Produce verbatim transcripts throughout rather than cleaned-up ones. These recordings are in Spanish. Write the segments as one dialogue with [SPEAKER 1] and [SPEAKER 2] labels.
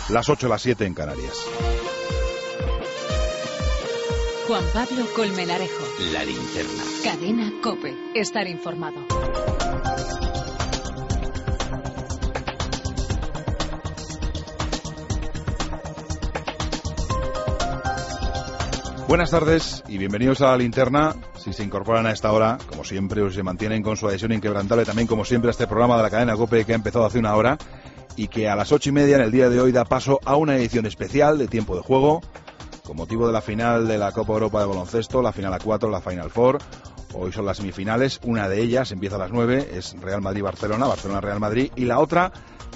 [SPEAKER 1] las ocho, las siete en Canarias.
[SPEAKER 2] Juan Pablo Colmenarejo.
[SPEAKER 3] La Linterna.
[SPEAKER 2] Cadena COPE. Estar informado.
[SPEAKER 1] Buenas tardes y bienvenidos a La Linterna. Si se incorporan a esta hora, como siempre, o se mantienen con su adhesión inquebrantable, también como siempre a este programa de la cadena COPE que ha empezado hace una hora y que a las ocho y media en el día de hoy da paso a una edición especial de Tiempo de Juego con motivo de la final de la Copa Europa de baloncesto, la final a cuatro, la Final Four. Hoy son las semifinales, una de ellas empieza a las nueve, es Real Madrid-Barcelona, Barcelona-Real Madrid, y la otra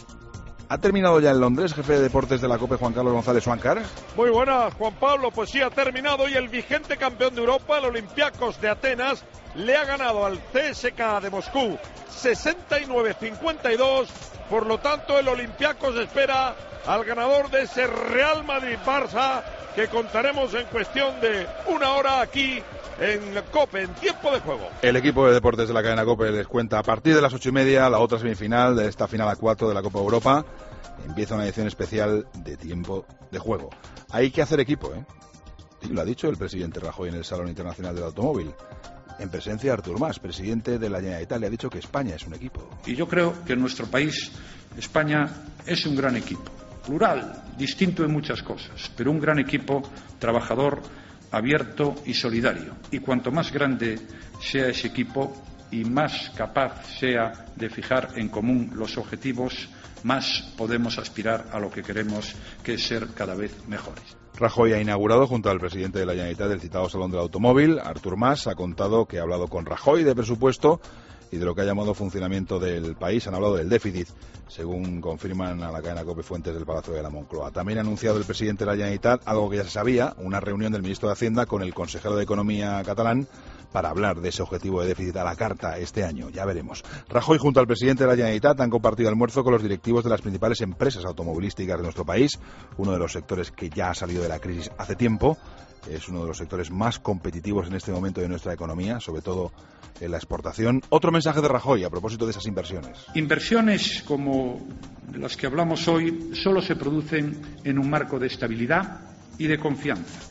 [SPEAKER 1] ha terminado ya en Londres. Jefe de deportes de la COPE, Juan Carlos González Suáncar.
[SPEAKER 4] Muy buenas, Juan Pablo, pues sí, ha terminado y el vigente campeón de Europa, el Olympiacos de Atenas, le ha ganado al C S K de Moscú sesenta y nueve a cincuenta y dos, por lo tanto el Olympiacos espera al ganador de ese Real Madrid-Barça, que contaremos en cuestión de una hora aquí en COPE, en Tiempo de Juego.
[SPEAKER 1] El equipo de deportes de la cadena COPE les cuenta a partir de las ocho y media la otra semifinal de esta final a cuatro de la Copa Europa. Empieza una edición especial de Tiempo de Juego. Hay que hacer equipo, ¿eh? Y lo ha dicho el presidente Rajoy en el Salón Internacional del Automóvil, en presencia de Artur Mas, presidente de la Generalitat. Le ha dicho que España es un equipo.
[SPEAKER 5] Y yo creo que nuestro país, España, es un gran equipo. Plural, distinto en muchas cosas, pero un gran equipo trabajador, abierto y solidario. Y cuanto más grande sea ese equipo y más capaz sea de fijar en común los objetivos, más podemos aspirar a lo que queremos, que es ser cada vez mejores.
[SPEAKER 1] Rajoy ha inaugurado junto al presidente de la Generalitat el citado Salón del Automóvil. Artur Mas ha contado que ha hablado con Rajoy de presupuesto y de lo que ha llamado funcionamiento del país. Han hablado del déficit, según confirman a la cadena COPE fuentes del Palacio de la Moncloa. También ha anunciado el presidente de la Generalitat algo que ya se sabía, una reunión del ministro de Hacienda con el consejero de Economía catalán para hablar de ese objetivo de déficit a la carta este año. Ya veremos. Rajoy junto al presidente de la Generalitat han compartido almuerzo con los directivos de las principales empresas automovilísticas de nuestro país, uno de los sectores que ya ha salido de la crisis hace tiempo. Es uno de los sectores más competitivos en este momento de nuestra economía, sobre todo en la exportación. Otro mensaje de Rajoy a propósito de esas inversiones.
[SPEAKER 5] Inversiones como las que hablamos hoy solo se producen en un marco de estabilidad y de confianza.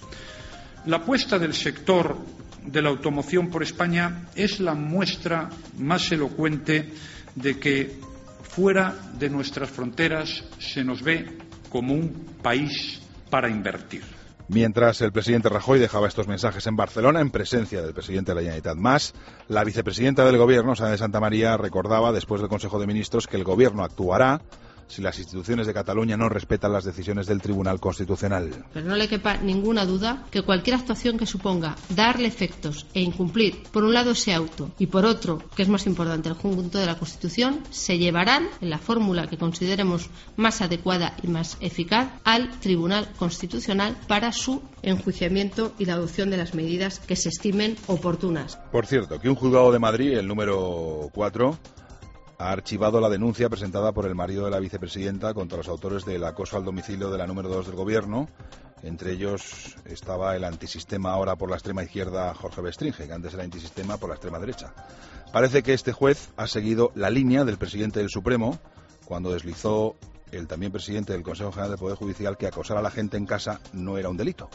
[SPEAKER 5] La apuesta del sector de la automoción por España es la muestra más elocuente de que fuera de nuestras fronteras se nos ve como un país para invertir.
[SPEAKER 1] Mientras el presidente Rajoy dejaba estos mensajes en Barcelona, en presencia del presidente de la Generalitat Mas, la vicepresidenta del Gobierno, Sáenz de Santamaría, recordaba después del Consejo de Ministros que el Gobierno actuará si las instituciones de Cataluña no respetan las decisiones del Tribunal Constitucional.
[SPEAKER 6] Pero no le quepa ninguna duda que cualquier actuación que suponga darle efectos e incumplir, por un lado, ese auto y por otro, que es más importante, el conjunto de la Constitución, se llevarán, en la fórmula que consideremos más adecuada y más eficaz, al Tribunal Constitucional para su enjuiciamiento y la adopción de las medidas que se estimen oportunas.
[SPEAKER 1] Por cierto, que un juzgado de Madrid, el número cuatro, ha archivado la denuncia presentada por el marido de la vicepresidenta contra los autores del acoso al domicilio de la número dos del Gobierno. Entre ellos estaba el antisistema ahora por la extrema izquierda Jorge Bestringe, que antes era antisistema por la extrema derecha. Parece que este juez ha seguido la línea del presidente del Supremo cuando deslizó el también presidente del Consejo General del Poder Judicial que acosar a la gente en casa no era un delito.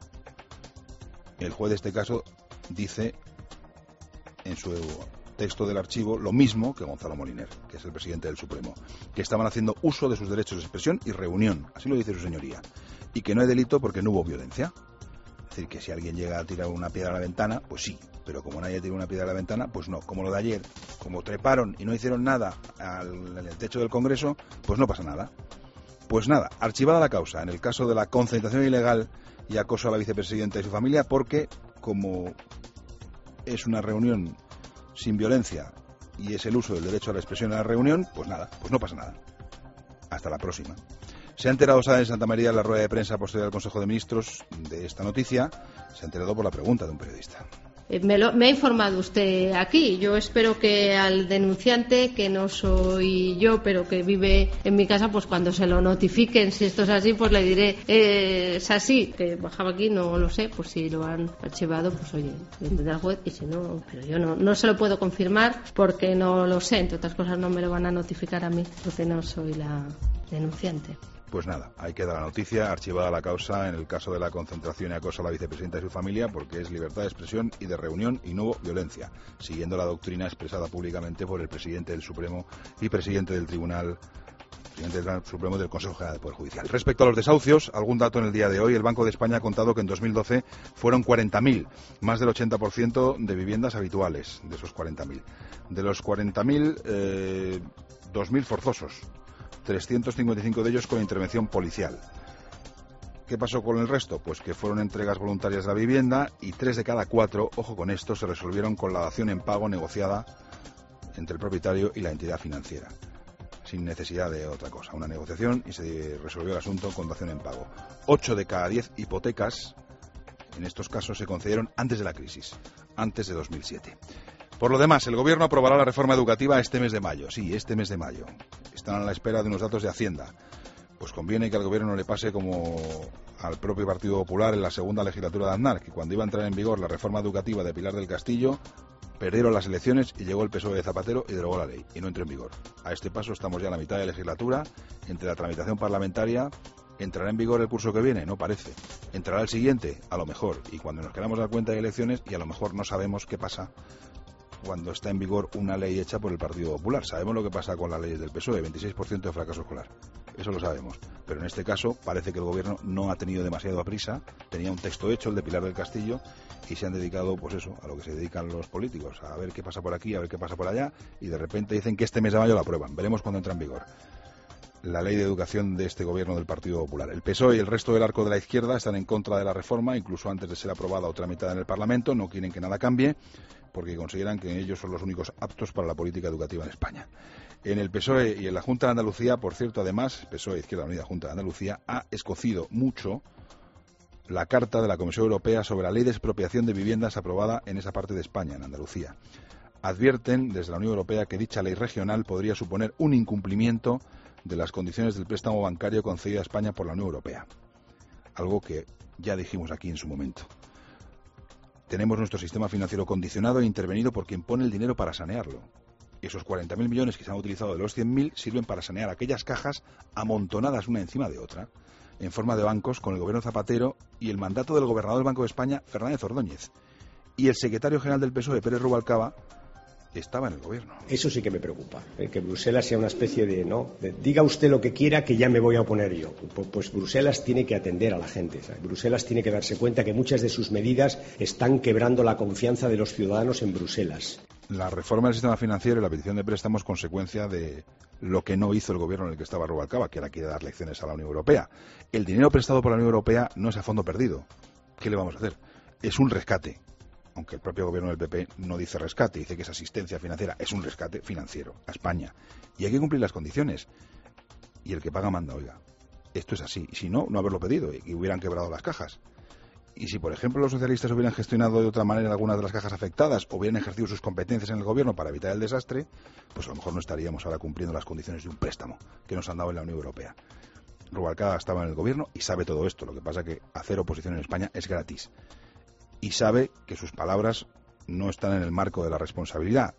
[SPEAKER 1] El juez de este caso dice en su texto del archivo lo mismo que Gonzalo Moliner, que es el presidente del Supremo, que estaban haciendo uso de sus derechos de expresión y reunión, así lo dice su señoría, y que no hay delito porque no hubo violencia. Es decir, que si alguien llega a tirar una piedra a la ventana, pues sí, pero como nadie tiró una piedra a la ventana, pues no. Como lo de ayer, como treparon y no hicieron nada al, en el techo del Congreso, pues no pasa nada. Pues nada, archivada la causa en el caso de la concentración ilegal y acoso a la vicepresidenta y su familia, porque como es una reunión sin violencia y es el uso del derecho a la expresión en la reunión, pues nada, pues no pasa nada. Hasta la próxima. Se ha enterado Sáenz de Santamaría en la rueda de prensa posterior al Consejo de Ministros de esta noticia. Se ha enterado por la pregunta de un periodista.
[SPEAKER 6] Me, lo, me ha informado usted aquí. Yo espero que al denunciante, que no soy yo, pero que vive en mi casa, pues cuando se lo notifiquen, si esto es así, pues le diré, eh, es así, que bajaba aquí, no lo sé, pues si lo han archivado, pues oye, lo entenderá el juez, y si no, pero yo no, no se lo puedo confirmar porque no lo sé, entre otras cosas no me lo van a notificar a mí, porque no soy la denunciante.
[SPEAKER 1] Pues nada, ahí queda la noticia, archivada la causa en el caso de la concentración y acoso a la vicepresidenta y su familia, porque es libertad de expresión y de reunión y no hubo violencia, siguiendo la doctrina expresada públicamente por el presidente del Supremo y presidente del Tribunal presidente del Supremo del Consejo General del Poder Judicial. Respecto a los desahucios, algún dato en el día de hoy, el Banco de España ha contado que en dos mil doce fueron cuarenta mil, más del ochenta por ciento de viviendas habituales de esos cuarenta mil. De los cuarenta mil, eh, dos mil forzosos, trescientos cincuenta y cinco de ellos con intervención policial. ¿Qué pasó con el resto? Pues que fueron entregas voluntarias de la vivienda y tres de cada cuatro, ojo con esto, se resolvieron con la dación en pago negociada entre el propietario y la entidad financiera, sin necesidad de otra cosa. Una negociación y se resolvió el asunto con dación en pago. Ocho de cada diez hipotecas, en estos casos, se concedieron antes de la crisis, antes de dos mil siete. Por lo demás, el Gobierno aprobará la reforma educativa este mes de mayo. Sí, este mes de mayo. Están a la espera de unos datos de Hacienda. Pues conviene que al Gobierno no le pase como al propio Partido Popular en la segunda legislatura de Aznar, que cuando iba a entrar en vigor la reforma educativa de Pilar del Castillo, perdieron las elecciones y llegó el P S O E de Zapatero y derogó la ley, y no entró en vigor. A este paso estamos ya a la mitad de la legislatura, entre la tramitación parlamentaria. ¿Entrará en vigor el curso que viene? No parece. ¿Entrará el siguiente? A lo mejor. Y cuando nos queramos dar cuenta de elecciones, y a lo mejor no sabemos qué pasa cuando está en vigor una ley hecha por el Partido Popular. Sabemos lo que pasa con las leyes del P S O E, veintiséis por ciento de fracaso escolar. Eso lo sabemos. Pero en este caso parece que el Gobierno no ha tenido demasiado prisa. Tenía un texto hecho, el de Pilar del Castillo, y se han dedicado, pues eso, a lo que se dedican los políticos, a ver qué pasa por aquí, a ver qué pasa por allá, y de repente dicen que este mes de mayo la aprueban. Veremos cuándo entra en vigor la ley de educación de este Gobierno del Partido Popular. El P S O E y el resto del arco de la izquierda están en contra de la reforma, incluso antes de ser aprobada o tramitada en el Parlamento. No quieren que nada cambie, porque consideran que ellos son los únicos aptos para la política educativa en España. En el P S O E y en la Junta de Andalucía, por cierto, además, P S O E, Izquierda Unida, Junta de Andalucía, ha escocido mucho la carta de la Comisión Europea sobre la ley de expropiación de viviendas aprobada en esa parte de España, en Andalucía. Advierten desde la Unión Europea que dicha ley regional podría suponer un incumplimiento de las condiciones del préstamo bancario concedido a España por la Unión Europea. Algo que ya dijimos aquí en su momento. Tenemos nuestro sistema financiero condicionado e intervenido por quien pone el dinero para sanearlo. Esos cuarenta mil millones que se han utilizado de los cien mil sirven para sanear aquellas cajas amontonadas una encima de otra, en forma de bancos, con el gobierno Zapatero y el mandato del gobernador del Banco de España, Fernández Ordóñez. Y el secretario general del P S O E, Pérez Rubalcaba, estaba en el gobierno.
[SPEAKER 3] Eso sí que me preocupa, ¿eh? Que Bruselas sea una especie de, no, de, diga usted lo que quiera que ya me voy a oponer yo. Pues, pues Bruselas tiene que atender a la gente, ¿sabes? Bruselas tiene que darse cuenta que muchas de sus medidas están quebrando la confianza de los ciudadanos en Bruselas.
[SPEAKER 1] La reforma del sistema financiero y la petición de préstamos consecuencia de lo que no hizo el gobierno en el que estaba Rubalcaba, que ahora quiere dar lecciones a la Unión Europea. El dinero prestado por la Unión Europea no es a fondo perdido. ¿Qué le vamos a hacer? Es un rescate. Aunque el propio gobierno del P P no dice rescate, dice que es asistencia financiera, es un rescate financiero a España. Y hay que cumplir las condiciones. Y el que paga manda, oiga. Esto es así. Si no, no haberlo pedido y hubieran quebrado las cajas. Y si, por ejemplo, los socialistas hubieran gestionado de otra manera algunas de las cajas afectadas o hubieran ejercido sus competencias en el gobierno para evitar el desastre, pues a lo mejor no estaríamos ahora cumpliendo las condiciones de un préstamo que nos han dado en la Unión Europea. Rubalcaba estaba en el gobierno y sabe todo esto. Lo que pasa es que hacer oposición en España es gratis. Y sabe que sus palabras no están en el marco de la responsabilidad.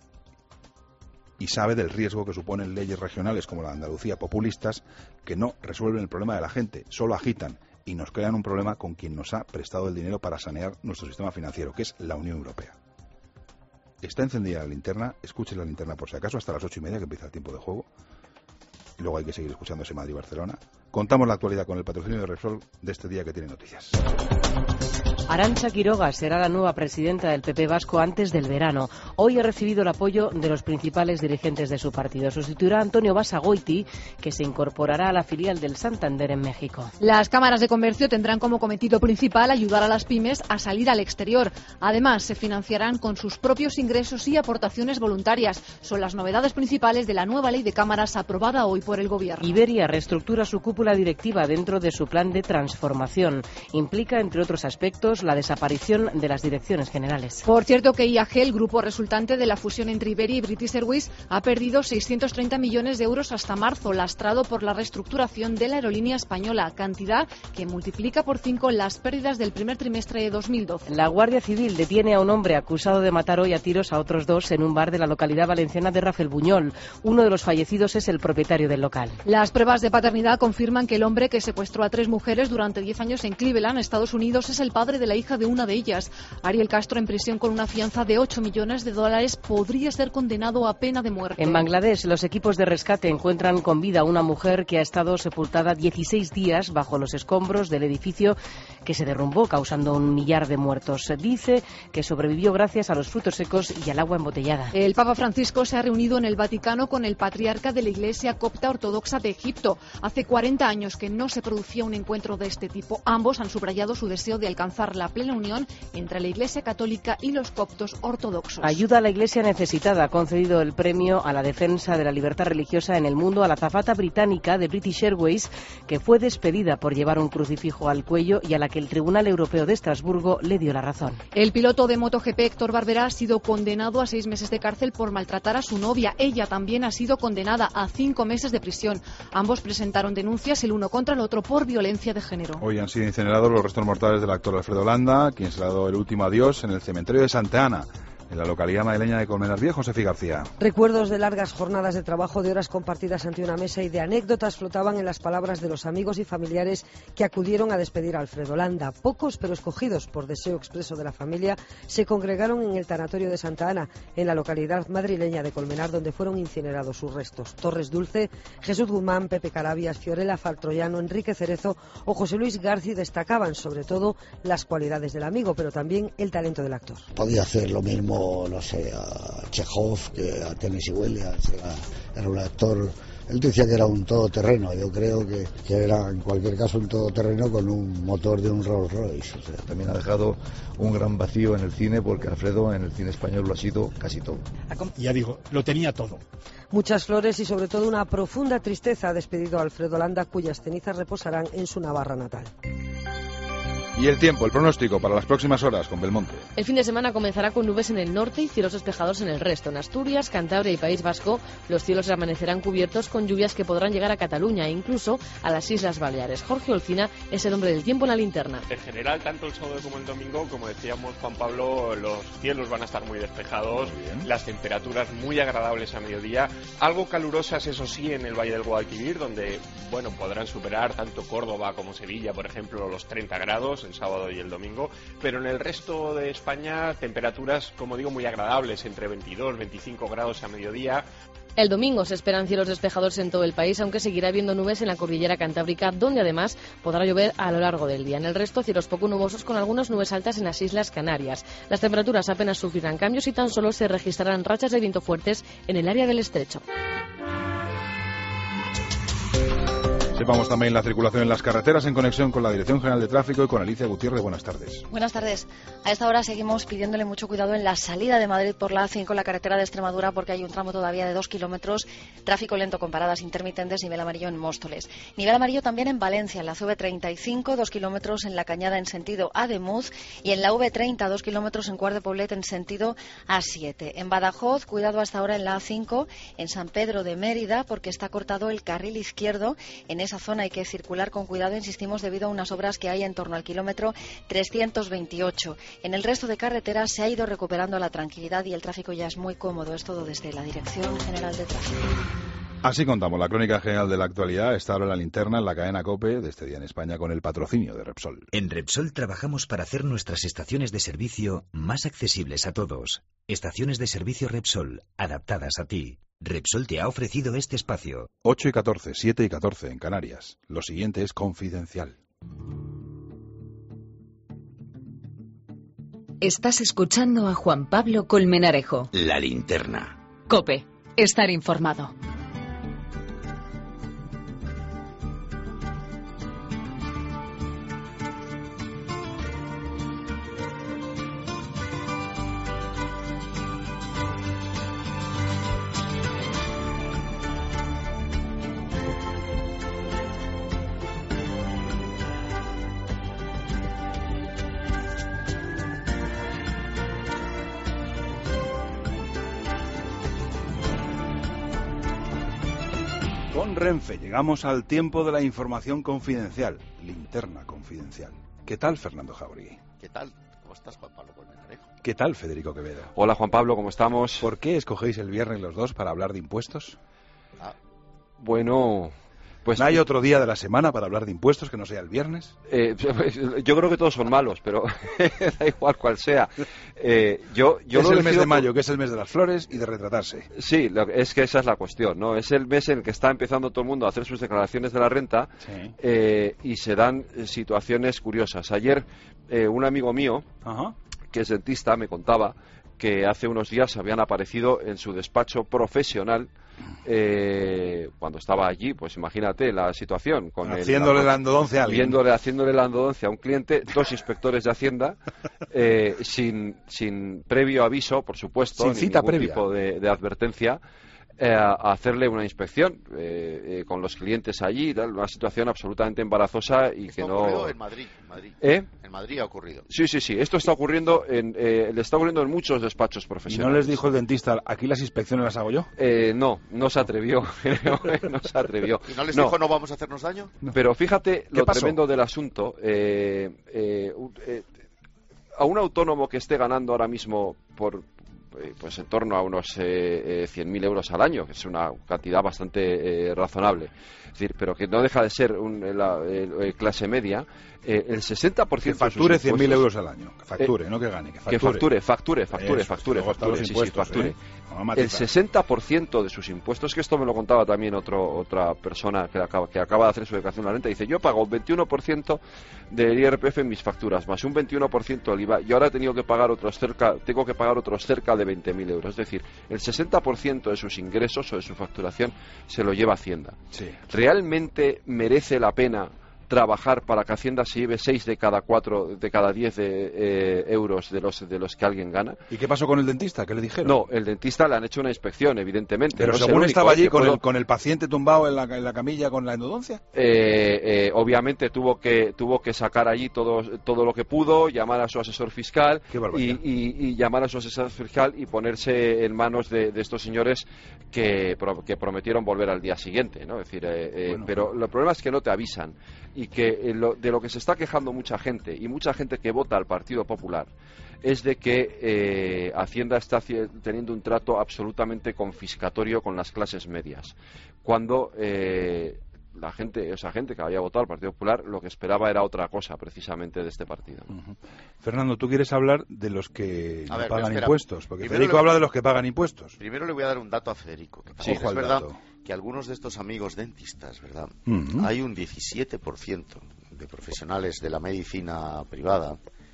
[SPEAKER 1] Y sabe del riesgo que suponen leyes regionales como la de Andalucía, populistas, que no resuelven el problema de la gente, solo agitan y nos crean un problema con quien nos ha prestado el dinero para sanear nuestro sistema financiero, que es la Unión Europea. Está encendida la linterna, escuche la linterna por si acaso, hasta las ocho y media que empieza el tiempo de juego. Y luego hay que seguir escuchándose Madrid-Barcelona. Contamos la actualidad con el patrocinio de Repsol de este día que tiene noticias.
[SPEAKER 7] Arantxa Quiroga será la nueva presidenta del P P vasco antes del verano. Hoy ha recibido el apoyo de los principales dirigentes de su partido. Sustituirá a Antonio Basagoiti, que se incorporará a la filial del Santander en México.
[SPEAKER 8] Las cámaras de comercio tendrán como cometido principal ayudar a las pymes a salir al exterior. Además, se financiarán con sus propios ingresos y aportaciones voluntarias. Son las novedades principales de la nueva ley de cámaras aprobada hoy por el Gobierno.
[SPEAKER 7] Iberia reestructura su cúpula directiva dentro de su plan de transformación. Implica, entre otros aspectos, la desaparición de las direcciones generales.
[SPEAKER 8] Por cierto que I A G, el grupo resultante de la fusión entre Iberia y British Airways, ha perdido seiscientos treinta millones de euros hasta marzo, lastrado por la reestructuración de la aerolínea española, cantidad que multiplica por cinco las pérdidas del primer trimestre de dos mil doce.
[SPEAKER 7] La Guardia Civil detiene a un hombre acusado de matar hoy a tiros a otros dos en un bar de la localidad valenciana de Rafelbuñol. Uno de los fallecidos es el propietario del local.
[SPEAKER 8] Las pruebas de paternidad confirman afirman que el hombre que secuestró a tres mujeres durante diez años en Cleveland, Estados Unidos, es el padre de la hija de una de ellas. Ariel Castro, en prisión con una fianza de ocho millones de dólares, podría ser condenado a pena de muerte.
[SPEAKER 7] En Bangladesh, los equipos de rescate encuentran con vida a una mujer que ha estado sepultada dieciséis días bajo los escombros del edificio que se derrumbó, causando un millar de muertos. Se dice que sobrevivió gracias a los frutos secos y al agua embotellada.
[SPEAKER 8] El Papa Francisco se ha reunido en el Vaticano con el patriarca de la Iglesia Copta Ortodoxa de Egipto. Hace cuarenta años que no se producía un encuentro de este tipo. Ambos han subrayado su deseo de alcanzar la plena unión entre la Iglesia católica y los coptos ortodoxos.
[SPEAKER 7] Ayuda a la Iglesia necesitada. Ha concedido el premio a la defensa de la libertad religiosa en el mundo a la azafata británica de British Airways, que fue despedida por llevar un crucifijo al cuello y a la que el Tribunal Europeo de Estrasburgo le dio la razón.
[SPEAKER 8] El piloto de MotoGP Héctor Barbera ha sido condenado a seis meses de cárcel por maltratar a su novia. Ella también ha sido condenada a cinco meses de prisión. Ambos presentaron denuncias el uno contra el otro por violencia de género.
[SPEAKER 1] Hoy han sido incinerados los restos mortales del actor Alfredo Landa, quien se le ha dado el último adiós en el cementerio de Santa Ana, en la localidad madrileña de Colmenar Viejo. Josefi García.
[SPEAKER 9] Recuerdos de largas jornadas de trabajo, de horas compartidas ante una mesa y de anécdotas flotaban en las palabras de los amigos y familiares que acudieron a despedir a Alfredo Landa. Pocos, pero escogidos por deseo expreso de la familia, se congregaron en el tanatorio de Santa Ana, en la localidad madrileña de Colmenar, donde fueron incinerados sus restos. Torres Dulce, Jesús Guzmán, Pepe Carabias, Fiorella Fartroyano, Enrique Cerezo o José Luis Garci destacaban sobre todo las cualidades del amigo, pero también el talento del actor.
[SPEAKER 10] Podía hacer lo mismo, no sé, a Chekhov, que a Tennessee Williams. Era, era un actor, él decía que era un todoterreno. Yo creo que, que era en cualquier caso un todoterreno con un motor de un Rolls Royce. O sea,
[SPEAKER 11] también ha dejado un gran vacío en el cine, porque Alfredo en el cine español lo ha sido casi todo.
[SPEAKER 12] Ya digo, lo tenía todo.
[SPEAKER 9] Muchas flores y sobre todo una profunda tristeza ha despedido a Alfredo Landa, cuyas cenizas reposarán en su Navarra natal.
[SPEAKER 1] Y el tiempo, el pronóstico para las próximas horas con Belmonte.
[SPEAKER 13] El fin de semana comenzará con nubes en el norte y cielos despejados en el resto. En Asturias, Cantabria y País Vasco, los cielos amanecerán cubiertos con lluvias que podrán llegar a Cataluña e incluso a las Islas Baleares. Jorge Olcina es el hombre del tiempo en la linterna.
[SPEAKER 14] En general, tanto el sábado como el domingo, como decíamos Juan Pablo, los cielos van a estar muy despejados, muy las temperaturas muy agradables a mediodía, algo calurosas, eso sí, en el Valle del Guadalquivir, donde, bueno, podrán superar tanto Córdoba como Sevilla, por ejemplo, los treinta grados el sábado y el domingo, pero en el resto de España temperaturas, como digo, muy agradables, entre veintidós y veinticinco grados a mediodía.
[SPEAKER 13] El domingo se esperan cielos despejados en todo el país, aunque seguirá habiendo nubes en la cordillera cantábrica, donde además podrá llover a lo largo del día. En el resto, cielos poco nubosos con algunas nubes altas en las Islas Canarias. Las temperaturas apenas sufrirán cambios y tan solo se registrarán rachas de viento fuertes en el área del estrecho.
[SPEAKER 1] Sepamos también la circulación en las carreteras en conexión con la Dirección General de Tráfico y con Alicia Gutiérrez. Buenas tardes.
[SPEAKER 15] Buenas tardes. A esta hora seguimos pidiéndole mucho cuidado en la salida de Madrid por la A cinco, la carretera de Extremadura, porque hay un tramo todavía de dos kilómetros, tráfico lento con paradas intermitentes, nivel amarillo en Móstoles. Nivel amarillo también en Valencia, en la C V treinta y cinco, dos kilómetros en la Cañada en sentido Ademuz, y en la V treinta, dos kilómetros en Quart de Poblet en sentido A siete. En Badajoz, cuidado hasta ahora en la A cinco, en San Pedro de Mérida, porque está cortado el carril izquierdo. En esa zona hay que circular con cuidado, insistimos, debido a unas obras que hay en torno al kilómetro trescientos veintiocho. En el resto de carreteras se ha ido recuperando la tranquilidad y el tráfico ya es muy cómodo. Es todo desde la Dirección General de Tráfico.
[SPEAKER 1] Así contamos la crónica general de la actualidad. Está ahora la linterna en la cadena COPE de este día en España con el patrocinio de Repsol.
[SPEAKER 16] En Repsol trabajamos para hacer nuestras estaciones de servicio más accesibles a todos. Estaciones de servicio Repsol, adaptadas a ti. Repsol te ha ofrecido este espacio.
[SPEAKER 1] ocho y catorce, siete y catorce en Canarias. Lo siguiente es confidencial.
[SPEAKER 2] Estás escuchando a Juan Pablo Colmenarejo.
[SPEAKER 16] La linterna.
[SPEAKER 2] COPE. Estar informado.
[SPEAKER 1] Con Renfe llegamos al tiempo de la información confidencial, linterna confidencial. ¿Qué tal, Fernando Jauregui?
[SPEAKER 17] ¿Qué tal? ¿Cómo estás, Juan Pablo Colmenarejo?
[SPEAKER 1] ¿Qué tal, Federico Quevedo?
[SPEAKER 18] Hola, Juan Pablo, ¿cómo estamos?
[SPEAKER 1] ¿Por qué escogéis el viernes los dos para hablar de impuestos?
[SPEAKER 18] Ah, bueno,
[SPEAKER 1] Pues, ¿no hay otro día de la semana para hablar de impuestos que no sea el viernes?
[SPEAKER 18] Eh, yo creo que todos son malos, pero da igual cual sea. Eh, yo, yo
[SPEAKER 1] es
[SPEAKER 18] no
[SPEAKER 1] el mes de mayo,
[SPEAKER 18] por...
[SPEAKER 1] que es el mes de las flores y de retratarse.
[SPEAKER 18] Sí, lo, es que esa es la cuestión, ¿no? Es el mes en el que está empezando todo el mundo a hacer sus declaraciones de la renta, sí. eh, y se dan situaciones curiosas. Ayer eh, un amigo mío, Ajá. que es dentista, me contaba que hace unos días habían aparecido en su despacho profesional, eh, cuando estaba allí, pues imagínate la situación. Con
[SPEAKER 1] haciéndole el, la endodoncia a alguien.
[SPEAKER 18] Viéndole, haciéndole la endodoncia a un cliente, dos inspectores de Hacienda, eh, sin, sin previo aviso, por supuesto,
[SPEAKER 1] sin cita
[SPEAKER 18] ningún
[SPEAKER 1] previa.
[SPEAKER 18] tipo de, de advertencia, eh, a hacerle una inspección eh, eh, con los clientes allí, tal, una situación absolutamente embarazosa y
[SPEAKER 17] Esto
[SPEAKER 18] que
[SPEAKER 17] ha
[SPEAKER 18] no...
[SPEAKER 17] ocurrido en Madrid, en Madrid.
[SPEAKER 18] ¿Eh?
[SPEAKER 17] En Madrid ha ocurrido.
[SPEAKER 18] Sí, sí, sí. Esto está ocurriendo en, eh, le está ocurriendo en muchos despachos profesionales.
[SPEAKER 1] ¿Y no les dijo el dentista, aquí las inspecciones las hago yo?
[SPEAKER 18] Eh, no, no se atrevió. no se atrevió.
[SPEAKER 17] ¿Y no les
[SPEAKER 18] no.
[SPEAKER 17] dijo no vamos a hacernos daño?
[SPEAKER 18] No. Pero fíjate lo
[SPEAKER 1] pasó?
[SPEAKER 18] tremendo del asunto. Eh, eh, eh, a un autónomo que esté ganando ahora mismo por pues en torno a unos eh, eh, cien mil euros al año, que es una cantidad bastante eh, razonable, es decir, pero que no deja de ser un, la eh, clase media, eh, el sesenta por ciento
[SPEAKER 1] que facture
[SPEAKER 18] de sus
[SPEAKER 1] cien mil euros al año, que facture, eh, no que gane, que facture.
[SPEAKER 18] Que facture, facture, facture,
[SPEAKER 1] Eso,
[SPEAKER 18] facture, facture, sí, sí, facture.
[SPEAKER 1] ¿eh?
[SPEAKER 18] El sesenta por ciento de sus impuestos, que esto me lo contaba también otro, otra persona que acaba, que acaba de hacer su declaración de la renta, dice, yo pago un veintiuno por ciento del I R P F en mis facturas, más un veintiuno por ciento del I V A, y ahora he tenido que pagar otros cerca, tengo que pagar otros cerca de veinte mil euros. Es decir, el sesenta por ciento de sus ingresos o de su facturación se lo lleva Hacienda.
[SPEAKER 1] Sí.
[SPEAKER 18] ¿Realmente merece la pena trabajar para que Hacienda se lleve seis de cada cuatro, de cada diez de, eh, euros de los de los que alguien gana?
[SPEAKER 1] ¿Y qué pasó con el dentista? ¿Qué le dijeron?
[SPEAKER 18] No, el dentista le han hecho una inspección, evidentemente.
[SPEAKER 1] Pero
[SPEAKER 18] no
[SPEAKER 1] según
[SPEAKER 18] es el
[SPEAKER 1] estaba
[SPEAKER 18] único,
[SPEAKER 1] allí
[SPEAKER 18] ¿eh?
[SPEAKER 1] con,
[SPEAKER 18] puedo...
[SPEAKER 1] el, con el paciente tumbado en la, en la camilla con la endodoncia.
[SPEAKER 18] Eh, eh, obviamente tuvo que tuvo que sacar allí todo todo lo que pudo, llamar a su asesor fiscal y, y, y llamar a su asesor fiscal y ponerse en manos de, de estos señores que, pro, que prometieron volver al día siguiente, ¿no? Es decir, eh, eh, bueno. Pero el problema es que no te avisan y que eh, lo, de lo que se está quejando mucha gente y mucha gente que vota al Partido Popular es de que eh, Hacienda está teniendo un trato absolutamente confiscatorio con las clases medias, cuando eh, la gente, esa gente que había votado al Partido Popular, lo que esperaba era otra cosa, precisamente, de este partido.
[SPEAKER 1] Uh-huh. Fernando, tú quieres hablar de los que no
[SPEAKER 17] ver,
[SPEAKER 1] pagan
[SPEAKER 17] espera.
[SPEAKER 1] impuestos, porque
[SPEAKER 17] Primero
[SPEAKER 1] Federico
[SPEAKER 17] le...
[SPEAKER 1] habla de los que pagan impuestos.
[SPEAKER 17] Primero le voy a dar un dato a Federico. Que
[SPEAKER 1] sí,
[SPEAKER 17] es verdad
[SPEAKER 1] dato.
[SPEAKER 17] que algunos de estos amigos dentistas, ¿verdad?
[SPEAKER 1] Uh-huh.
[SPEAKER 17] Hay un diecisiete por ciento de profesionales de la medicina privada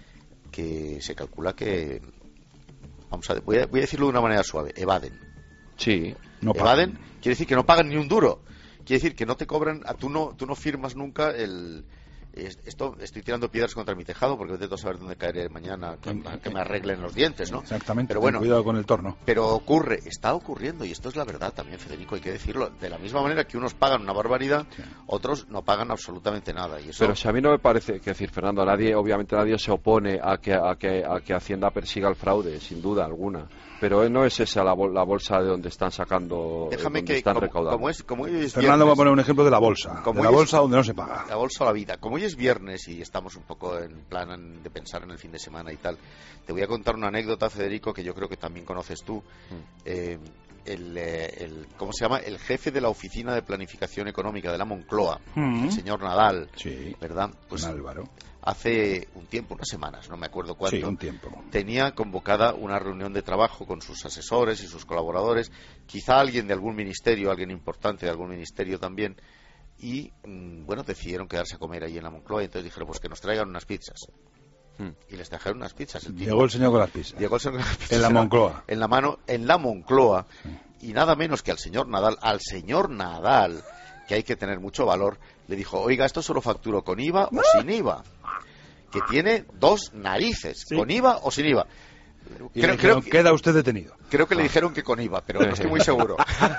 [SPEAKER 17] que se calcula que, vamos a, voy a, voy a decirlo de una manera suave, evaden.
[SPEAKER 18] Sí.
[SPEAKER 1] No
[SPEAKER 17] evaden quiere decir que no pagan ni un duro. Quiere decir que no te cobran, tú no, tú no firmas nunca el... Esto, estoy tirando piedras contra mi tejado porque vete a saber dónde caeré mañana, que, que me arreglen los dientes, ¿no?
[SPEAKER 1] Exactamente,
[SPEAKER 17] pero bueno,
[SPEAKER 1] cuidado con el torno.
[SPEAKER 17] Pero ocurre, está ocurriendo, y esto es la verdad también, Federico, hay que decirlo. De la misma manera que unos pagan una barbaridad, sí. otros no pagan absolutamente nada. Y eso...
[SPEAKER 18] Pero si a mí no me parece, que decir, Fernando, a nadie, obviamente nadie se opone a que, a que, a que Hacienda persiga el fraude, sin duda alguna. Pero no es esa la, bol, la bolsa de donde están sacando,
[SPEAKER 17] Déjame
[SPEAKER 18] donde
[SPEAKER 17] que,
[SPEAKER 18] están
[SPEAKER 17] como,
[SPEAKER 18] recaudando.
[SPEAKER 17] Como es, como hoy es
[SPEAKER 1] Fernando
[SPEAKER 17] viernes,
[SPEAKER 1] va a poner un ejemplo de la bolsa,
[SPEAKER 17] como
[SPEAKER 1] de la bolsa
[SPEAKER 17] es,
[SPEAKER 1] donde no se paga.
[SPEAKER 17] La bolsa o la vida. Como hoy es viernes y estamos un poco en plan de pensar en el fin de semana y tal, te voy a contar una anécdota, Federico, que yo creo que también conoces tú. Mm. Eh, el, el, ¿cómo se llama? El jefe de la Oficina de Planificación Económica de la Moncloa, mm. el señor Nadal,
[SPEAKER 1] sí.
[SPEAKER 17] ¿verdad? Pues
[SPEAKER 1] Álvaro.
[SPEAKER 17] Hace un tiempo, unas semanas, no me acuerdo cuánto,
[SPEAKER 1] sí, un tiempo.
[SPEAKER 17] tenía convocada una reunión de trabajo con sus asesores y sus colaboradores, quizá alguien de algún ministerio, alguien importante de algún ministerio también, y bueno, decidieron quedarse a comer ahí en la Moncloa, y entonces dijeron pues que nos traigan unas pizzas. Hmm. Y les trajeron unas pizzas. El tipo,
[SPEAKER 1] llegó el señor con las pizzas.
[SPEAKER 17] Llegó el señor con las pizzas
[SPEAKER 1] en la Moncloa.
[SPEAKER 17] En la mano, en la Moncloa, sí. Y nada menos que al señor Nadal, al señor Nadal, que hay que tener mucho valor, le dijo, oiga, esto solo facturo con I V A o sin I V A, que tiene dos narices, sí. Con I V A o sin I V A.
[SPEAKER 1] Y creo, dijeron, creo que, queda usted detenido.
[SPEAKER 17] Creo que ah. le dijeron que con I V A, pero no estoy muy seguro.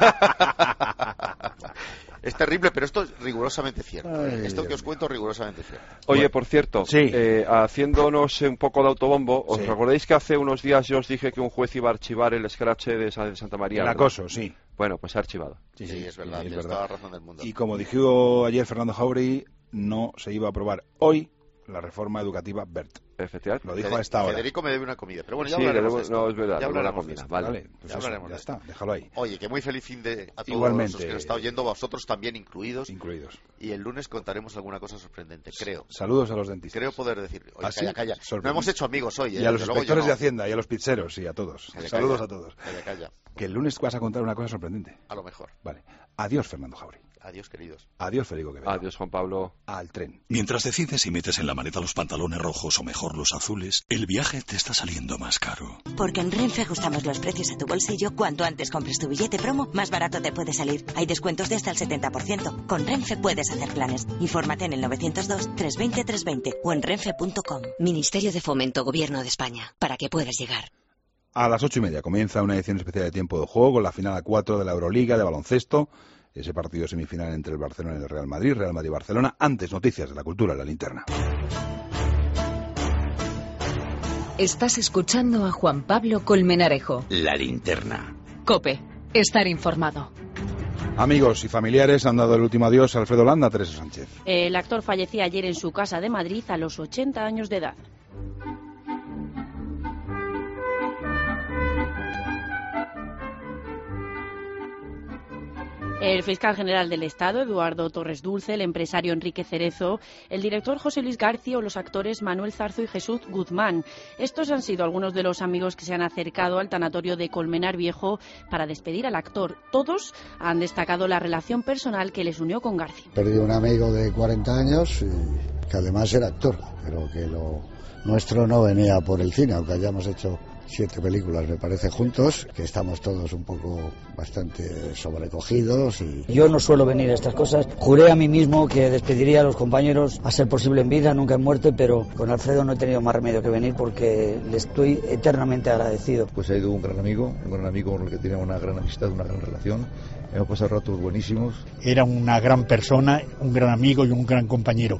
[SPEAKER 17] Es terrible, pero esto es rigurosamente cierto. Ay, esto que os cuento es rigurosamente cierto.
[SPEAKER 18] Oye,
[SPEAKER 17] bueno.
[SPEAKER 18] por cierto,
[SPEAKER 1] sí.
[SPEAKER 18] eh, haciéndonos un poco de autobombo, ¿os sí. recordáis que hace unos días yo os dije que un juez iba a archivar el escrache de Santa María?
[SPEAKER 1] El acoso, sí.
[SPEAKER 18] Bueno, pues se ha archivado.
[SPEAKER 17] Sí, sí, sí es verdad, sí, es verdad. Toda la razón del mundo.
[SPEAKER 1] Y como dijo ayer Fernando Jauregui, no se iba a aprobar hoy la reforma educativa BERT.
[SPEAKER 18] Efectivamente.
[SPEAKER 1] Lo dijo a esta hora.
[SPEAKER 17] Federico me debe una comida, pero bueno, ya
[SPEAKER 18] sí,
[SPEAKER 17] hablaremos
[SPEAKER 18] debo,
[SPEAKER 17] de esto.
[SPEAKER 18] No, es verdad,
[SPEAKER 17] ya
[SPEAKER 18] una
[SPEAKER 17] hablaremos
[SPEAKER 18] comida.
[SPEAKER 17] de
[SPEAKER 18] Vale,
[SPEAKER 1] vale pues
[SPEAKER 17] ya
[SPEAKER 1] eso,
[SPEAKER 17] hablaremos
[SPEAKER 1] ya
[SPEAKER 17] de
[SPEAKER 1] está,
[SPEAKER 17] esto.
[SPEAKER 1] déjalo ahí.
[SPEAKER 17] Oye, que muy feliz fin de a todos
[SPEAKER 1] Igualmente.
[SPEAKER 17] los que nos está oyendo, vosotros también incluidos.
[SPEAKER 1] Incluidos.
[SPEAKER 17] Y el lunes contaremos alguna cosa sorprendente, creo.
[SPEAKER 1] Saludos a los dentistas.
[SPEAKER 17] Creo poder decir. Oye,
[SPEAKER 1] ¿Ah, sí?
[SPEAKER 17] calla, calla. No hemos hecho amigos hoy, ¿eh?
[SPEAKER 1] Y a los
[SPEAKER 17] Desde luego
[SPEAKER 1] inspectores
[SPEAKER 17] yo no.
[SPEAKER 1] de Hacienda y a los pizzeros y a todos.
[SPEAKER 17] Calla,
[SPEAKER 1] Saludos
[SPEAKER 17] calla.
[SPEAKER 1] a todos.
[SPEAKER 17] Calla, calla.
[SPEAKER 1] Que el lunes vas a contar una cosa sorprendente.
[SPEAKER 17] A lo mejor.
[SPEAKER 1] Vale. Adiós, Fernando Jauri.
[SPEAKER 17] Adiós, queridos.
[SPEAKER 1] Adiós, Federico Quevedo.
[SPEAKER 18] Adiós, Juan Pablo.
[SPEAKER 1] Al tren.
[SPEAKER 19] Mientras decides si metes en la maleta los pantalones rojos o mejor los azules, el viaje te está saliendo más caro.
[SPEAKER 20] Porque en Renfe ajustamos los precios a tu bolsillo. Cuanto antes compres tu billete promo, más barato te puede salir. Hay descuentos de hasta el setenta por ciento. Con Renfe puedes hacer planes. Infórmate en el novecientos dos, trescientos veinte, trescientos veinte o en renfe punto com.
[SPEAKER 2] Ministerio de Fomento, Gobierno de España. Para que puedas llegar.
[SPEAKER 1] A las ocho y media comienza una edición especial de Tiempo de Juego con la final a cuatro de la Euroliga de baloncesto. Ese partido semifinal entre el Barcelona y el Real Madrid, Real Madrid-Barcelona. Antes, noticias de la cultura, la linterna.
[SPEAKER 2] Estás escuchando a Juan Pablo Colmenarejo.
[SPEAKER 19] La linterna.
[SPEAKER 8] COPE. Estar informado.
[SPEAKER 1] Amigos y familiares han dado el último adiós a Alfredo Landa, Teresa Sánchez.
[SPEAKER 21] El actor fallecía ayer en su casa de Madrid a los ochenta años de edad. El fiscal general del Estado, Eduardo Torres Dulce, el empresario Enrique Cerezo, el director José Luis García o los actores Manuel Zarzo y Jesús Guzmán. Estos han sido algunos de los amigos que se han acercado al tanatorio de Colmenar Viejo para despedir al actor. Todos han destacado la relación personal que les unió con García.
[SPEAKER 10] Perdí un amigo de cuarenta años y que además era actor, pero que lo nuestro no venía por el cine, aunque hayamos hecho siete películas, me parece, juntos, que estamos todos un poco bastante sobrecogidos. Y...
[SPEAKER 22] Yo no suelo venir a estas cosas. Juré a mí mismo que despediría a los compañeros a ser posible en vida, nunca en muerte, pero con Alfredo no he tenido más remedio que venir porque le estoy eternamente agradecido.
[SPEAKER 11] Pues ha ido un gran amigo, un gran amigo con el que tenía una gran amistad, una gran relación. Hemos pasado ratos buenísimos.
[SPEAKER 12] Era una gran persona, un gran amigo y un gran compañero.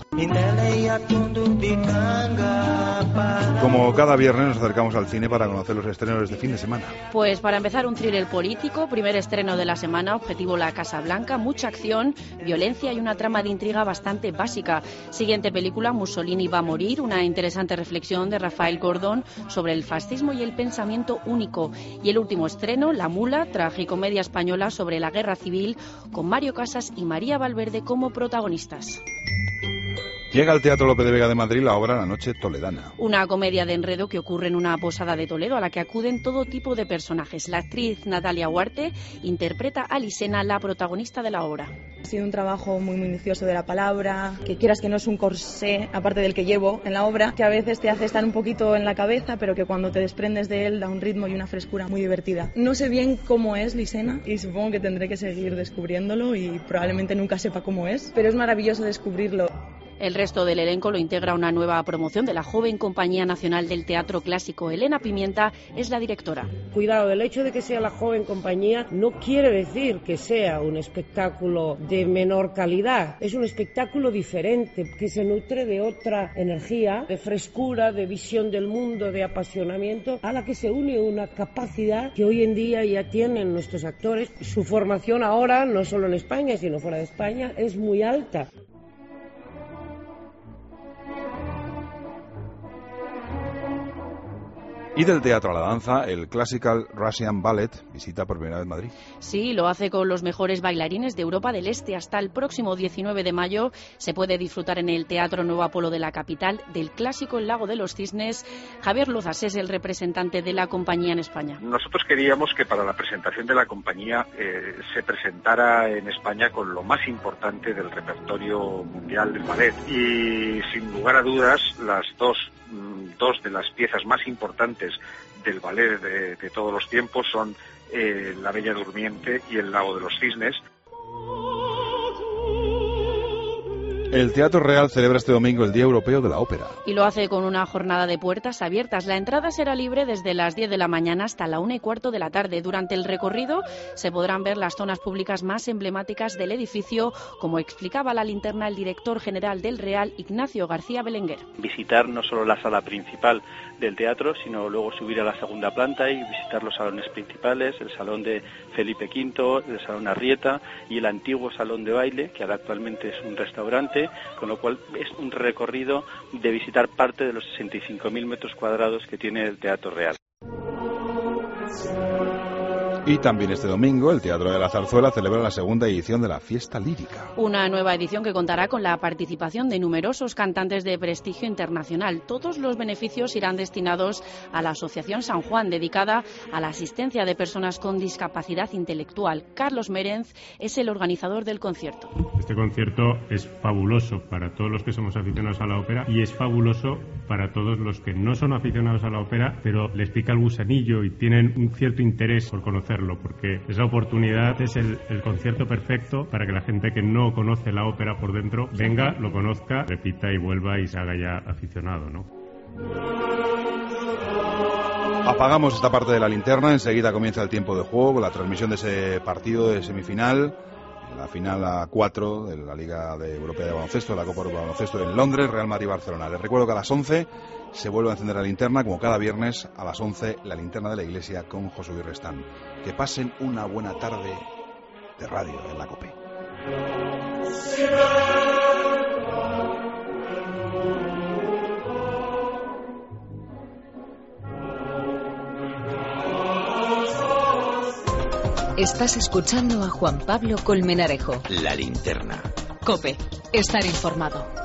[SPEAKER 1] Como cada viernes nos acercamos al cine para conocer los estrenos de este fin de semana.
[SPEAKER 21] Pues para empezar, un thriller político, primer estreno de la semana, objetivo la Casa Blanca, mucha acción, violencia y una trama de intriga bastante básica. Siguiente película, Mussolini va a morir, una interesante reflexión de Rafael Gordón sobre el fascismo y el pensamiento único. Y el último estreno, La Mula, tragicomedia española sobre la guerra civil, con Mario Casas y María Valverde como protagonistas.
[SPEAKER 1] Llega al Teatro Lope de Vega de Madrid la obra La Noche Toledana.
[SPEAKER 21] Una comedia de enredo que ocurre en una posada de Toledo a la que acuden todo tipo de personajes. La actriz Natalia Huarte interpreta a Lisena, la protagonista de la obra.
[SPEAKER 23] Ha sido un trabajo muy minucioso de la palabra, que quieras que no es un corsé, aparte del que llevo en la obra, que a veces te hace estar un poquito en la cabeza, pero que cuando te desprendes de él da un ritmo y una frescura muy divertida. No sé bien cómo es Lisena y supongo que tendré que seguir descubriéndolo y probablemente nunca sepa cómo es, pero es maravilloso descubrirlo.
[SPEAKER 21] El resto del elenco lo integra una nueva promoción de la joven Compañía Nacional del Teatro Clásico. Elena Pimienta es la directora.
[SPEAKER 24] Cuidado, el hecho de que sea la joven compañía no quiere decir que sea un espectáculo de menor calidad. Es un espectáculo diferente, que se nutre de otra energía, de frescura, de visión del mundo, de apasionamiento, a la que se une una capacidad que hoy en día ya tienen nuestros actores. Su formación ahora, no solo en España, sino fuera de España, es muy alta.
[SPEAKER 1] Y del teatro a la danza, el Classical Russian Ballet visita por primera vez Madrid.
[SPEAKER 21] Sí, lo hace con los mejores bailarines de Europa del Este. Hasta el próximo diecinueve de mayo se puede disfrutar en el Teatro Nuevo Apolo de la capital del clásico El Lago de los Cisnes. Javier Luzas es el representante de la compañía en España.
[SPEAKER 25] Nosotros queríamos que para la presentación de la compañía eh, se presentara en España con lo más importante del repertorio mundial del ballet. Y sin lugar a dudas, las dos dos de las piezas más importantes del ballet de, de todos los tiempos son eh, La Bella Durmiente y El Lago de los Cisnes.
[SPEAKER 1] El Teatro Real celebra este domingo el Día Europeo de la Ópera.
[SPEAKER 21] Y lo hace con una jornada de puertas abiertas. La entrada será libre desde las diez de la mañana hasta la una y cuarto de la tarde. Durante el recorrido se podrán ver las zonas públicas más emblemáticas del edificio, como explicaba la linterna el director general del Real, Ignacio García Belenguer.
[SPEAKER 26] Visitar no solo la sala principal del teatro, sino luego subir a la segunda planta y visitar los salones principales, el salón de Felipe quinto, el salón Arrieta y el antiguo salón de baile, que ahora actualmente es un restaurante. Norte, con lo cual es un recorrido de visitar parte de los sesenta y cinco mil metros cuadrados que tiene el Teatro Real.
[SPEAKER 1] Y también este domingo el Teatro de la Zarzuela celebra la segunda edición de la Fiesta Lírica.
[SPEAKER 21] Una nueva edición que contará con la participación de numerosos cantantes de prestigio internacional. Todos los beneficios irán destinados a la Asociación San Juan, dedicada a la asistencia de personas con discapacidad intelectual. Carlos Merenz es el organizador del concierto.
[SPEAKER 3] Este concierto es fabuloso para todos los que somos aficionados a la ópera y es fabuloso para todos los que no son aficionados a la ópera, pero les pica el gusanillo y tienen un cierto interés por conocer, porque esa oportunidad es el, el concierto perfecto para que la gente que no conoce la ópera por dentro venga, lo conozca, repita y vuelva y se haga ya aficionado, ¿no?
[SPEAKER 1] Apagamos esta parte de la linterna, enseguida comienza el tiempo de juego, la transmisión de ese partido de semifinal, la final a cuatro de la Liga de Europea de Baloncesto, la Copa Europea de Baloncesto en Londres, Real Madrid-Barcelona. Les recuerdo que a las once se vuelve a encender la linterna, como cada viernes, a las once, la linterna de la iglesia con José Luis Restán. Que pasen una buena tarde de radio en la COPE.
[SPEAKER 2] Estás escuchando a Juan Pablo Colmenarejo.
[SPEAKER 16] La linterna.
[SPEAKER 2] COPE. Estar informado.